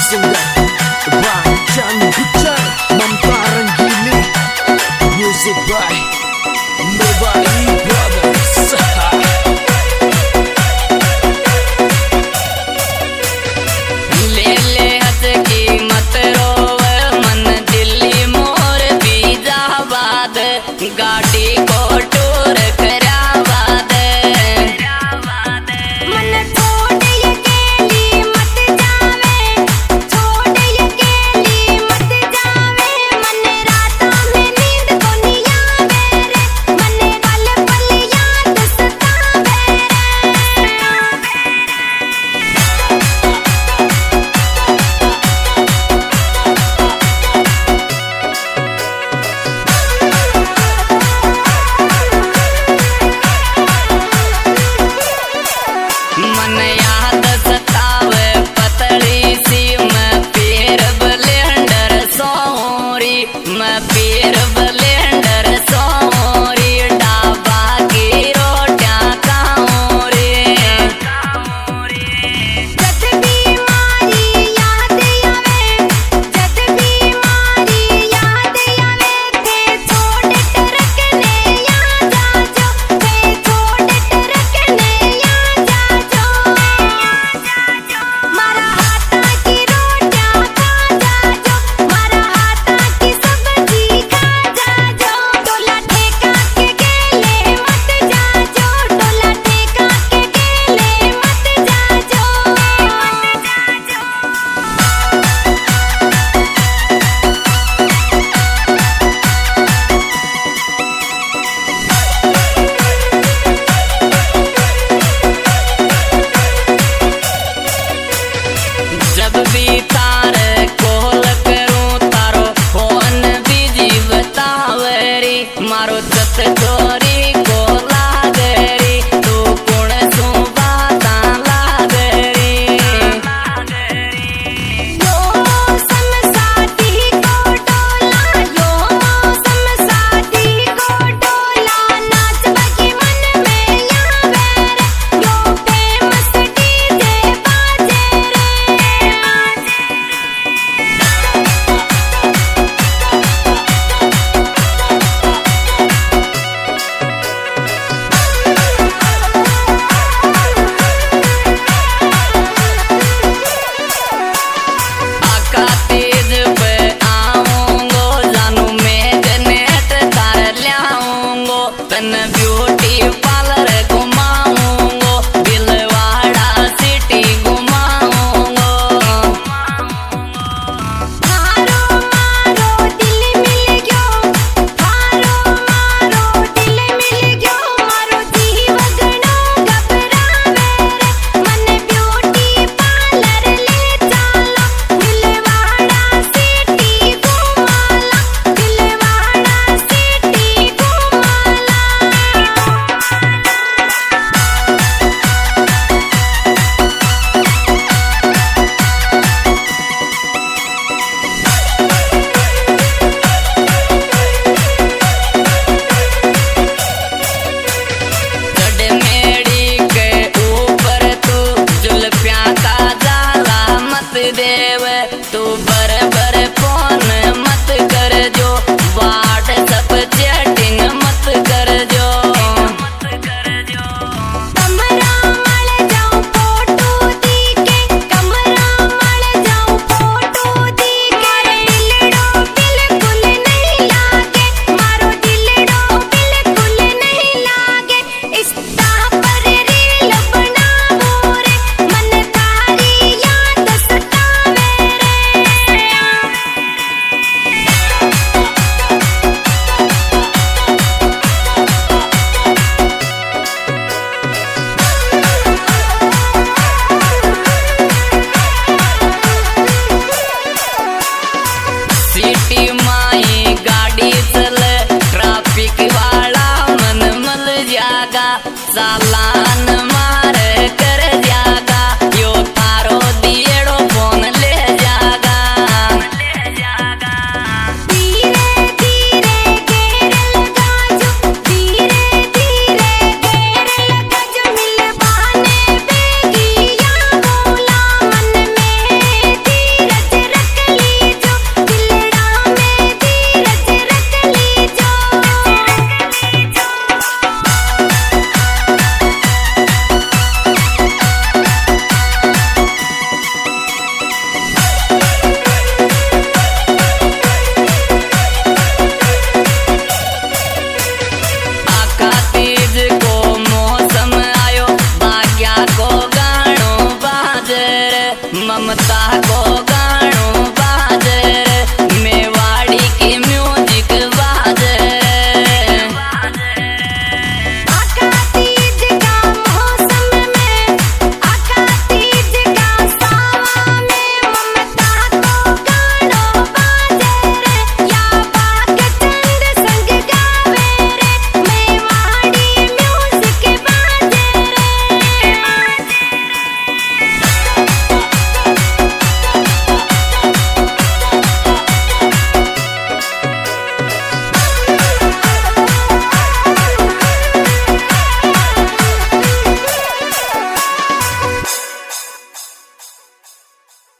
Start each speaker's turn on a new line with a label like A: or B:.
A: singer Bacan Bicar Mamparan Gili. Music by Nobody Brothers.
B: ले ले हद की मत रोवे मन दिल्ली मोर बीजाबाद गाड़ी को टूर कराबाद मन छोड़ ये गेली मत जावे छोड़ ये गेली मत जावे मन राता में नींद को नहीं आवे रे मन पल पल याद सतावे मन याद सतावे पतली सी मैं पीर ब्लेंडर सोरी मैं पीर ब्लेंडर सोरी डाबा की रोटियां खाऊरी जद भी मारी याद आवे जद भी मारी याद आवे थे छोड़ टरकने या जाजो थे छोड़ टरकने या जाजो मारा हाथा की रोटियां खा जाजो मारा हाथा की सब्जी खा जाजो टोला ठेका के गेले मत जाजो टोला ठेका के गेले मत जाजो जब भी तारे कॉल करूं तारो फोन बिजी बतावरी मारो चत चोरी को लागरी तू कुण सु बाता लागरी यो समसाटी को टोला यो समसाटी को टोला नाच बगी मन में आवे रे यो फेमस डीजे बाजे रे
C: ममता गो